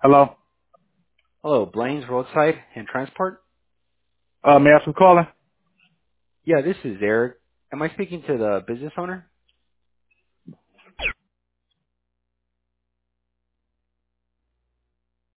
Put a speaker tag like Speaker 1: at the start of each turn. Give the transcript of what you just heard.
Speaker 1: Hello?
Speaker 2: Hello, Blaine's Roadside and Transport.
Speaker 1: May I ask who's calling?
Speaker 2: Yeah, this is Eric. Am I speaking to the business owner?